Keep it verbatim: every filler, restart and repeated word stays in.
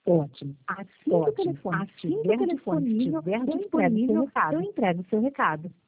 Ótimo, Assim que o ótimo. telefone Assim que o estiver telefone disponível, estiver eu disponível, entrego o seu recado. eu entrego o seu recado.